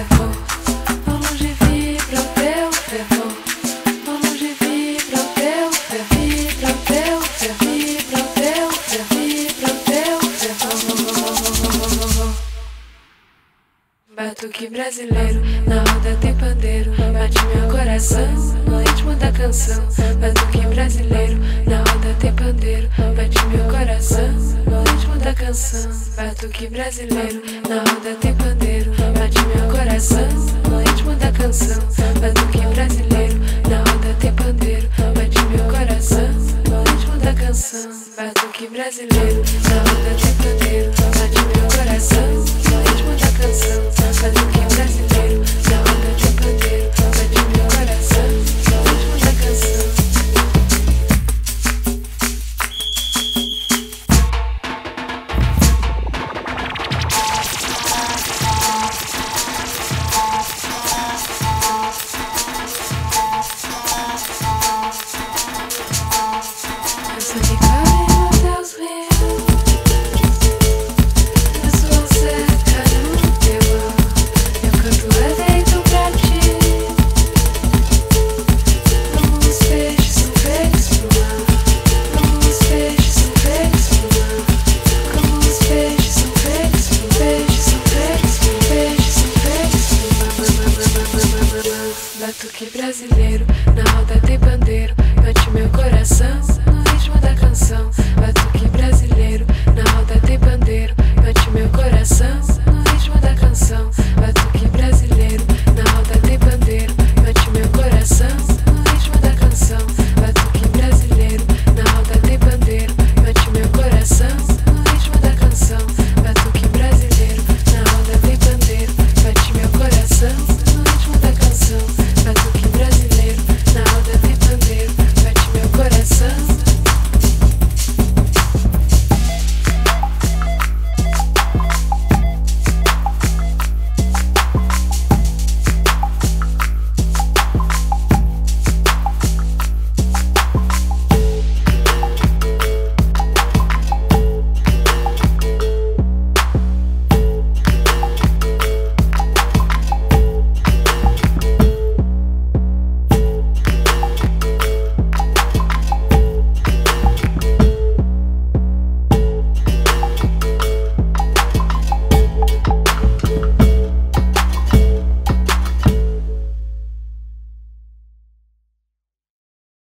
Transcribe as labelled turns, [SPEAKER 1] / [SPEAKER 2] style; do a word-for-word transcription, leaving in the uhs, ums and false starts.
[SPEAKER 1] fervor. Ao longe vibra o teu fervor. Ao longe vibra o teu fervor. Vibra o teu fervor. Vibra o teu fervor. Vibra o teu fervor. Batuque brasileiro, na roda tem pandeiro. Bate meu coração no ritmo da canção. Batuque brasileiro, na roda tem pandeiro. Bate meu coração no ritmo da canção. Batuque brasileiro, na roda tem pandeiro. Bate meu coração no ritmo da canção. Batuque brasileiro, na roda tem pandeiro. Bate meu coração no ritmo da canção. Batuque brasileiro, na roda tem pandeiro. Bate meu coração no ritmo da canção. Batuque brasileiro, na roda tem pandeiro. Bate meu coração no ritmo da canção. Eu sou de cair nos teus rios. Eu sou cerca no teu ar. Eu canto é deito pra ti. Como os peixes são feitos pro mar. Como os peixes são feitos pro mar. Como os peixes são feitos pro peixes são feitos pro peixes são feitos pro mar. Batuque brasileiro.